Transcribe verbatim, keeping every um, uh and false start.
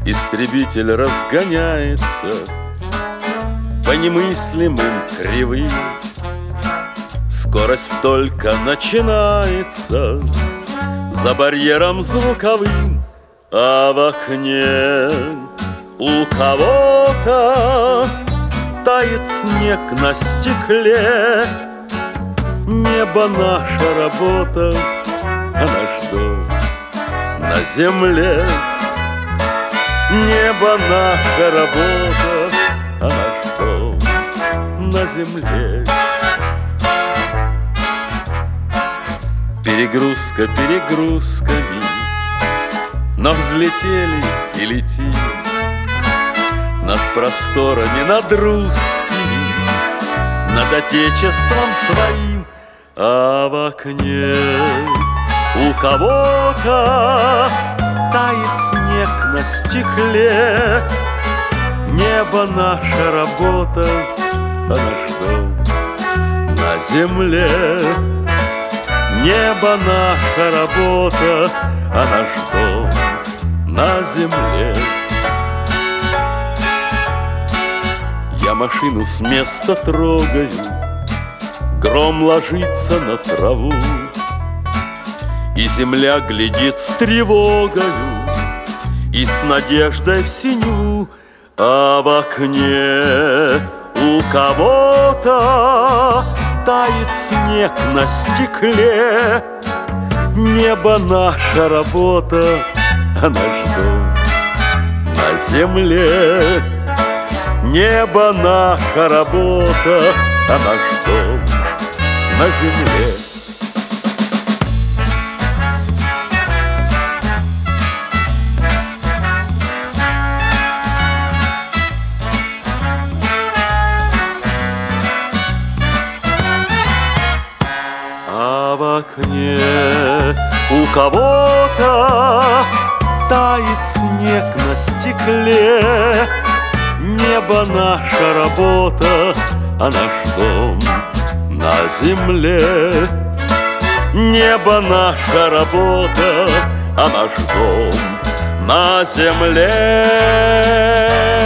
Истребитель разгоняется по немыслимым кривым. Скорость только начинается за барьером звуковым, а в окне у кого-то тает снег на стекле. Небо наша работа, а наш дом на земле. Небо наша работа, а наш дом на земле. Перегрузка перегрузками, но взлетели и летим над просторами, над русскими, над отечеством своим. А в окне у кого-то тает снег на стекле. Небо наша работа, а наш дом на земле. Небо наша работа, а наш дом на земле. Я машину с места трогаю, гром ложится на траву, и земля глядит с тревогою и с надеждой в синю. А в окне у кого-то тает снег на стекле. Небо наша работа, а наш дом на земле. Небо наша работа, а наш дом на земле. А в окне у кого-то тает снег на стекле. Небо наша работа, а наш дом на земле. Небо наша работа, а наш дом на земле.